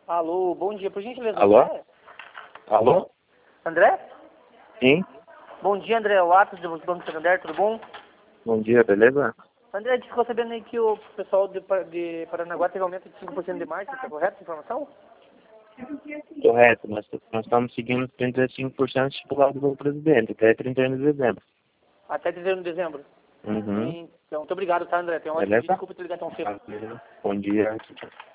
Alô, bom dia, por gentileza, Alô? André? Alô? André? Sim? Bom dia, André, o Atos do Banco Santander, tudo bom? Bom dia, beleza? André, a gente ficou sabendo aí que o pessoal de Paranaguá teve aumento de 5% de margem, está correto essa informação? Correto, nós estamos seguindo 35% estipulado pelo presidente, até 31 de dezembro. Até 31 de dezembro. Uhum. Então, muito obrigado, tá, André? Tem uma ótima dia, Beleza? desculpa te ligar tão cedo. Bom dia.